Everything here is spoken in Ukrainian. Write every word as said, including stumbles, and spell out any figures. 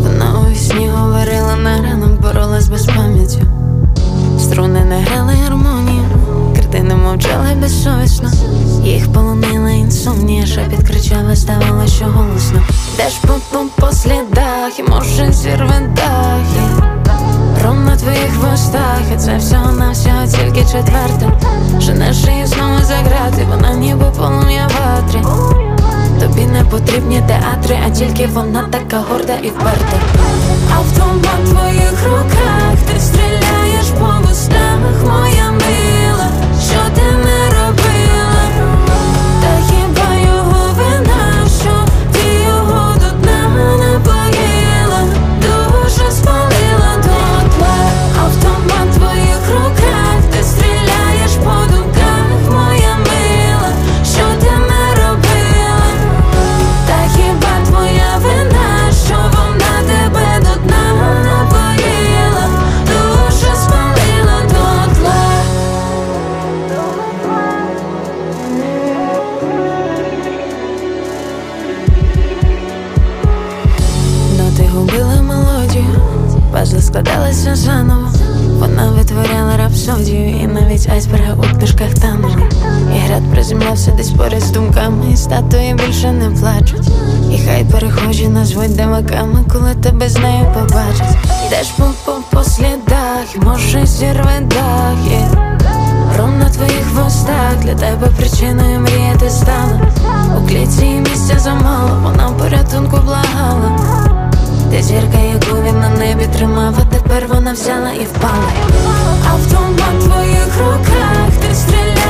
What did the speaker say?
Вона у вісні говорила на ранок, боролась без пам'яттю. Струни не грали гармонію, картини мовчали безсовісно. Їх полонила інсомнія, шепіт кричала, ставало, що голосно. Йдеш по, по, по слідах, і може зірве дах, yeah. Ром на твоїх хвостах, і це всього на всього тільки четверте. Женеш її знову за грати, вона ніби полум'я в ватрі. Тобі не потрібні театри, а тільки вона така горда і вперта. Автомат в твоїх руках, ти стріляєш по вустах, моя мила, що ти не робила? Та хіба його вина, що ти його до дна напоїла, душу спалила дотла. Автомат в твоїх руках, ти стріляєш по думках, моя мила, що ти не робила? Та хіба твоя вина, що вона тебе до дна напоїла, душу спалила дотла. Ноти губили мелодію, пазли складалися заново. Вона витворяла рапсодію, і навіть айсберги у книжках танули. І град приземлявся десь поряд з думками, і статуї більше не плачуть. І хай перехожі назвуть диваками, коли тебе з нею побачать. Йдеш по, по, по слідах, і може зірве дах, yeah. Ром на твоїх хвостах, для тебе причиною мріяти стала. У клітці їй місця замало, вона порятунку благала. Ти зірка, яку він на небі тримав, а тепер вона взяла і впала. Автомат в твоїх руках, ти стріляєш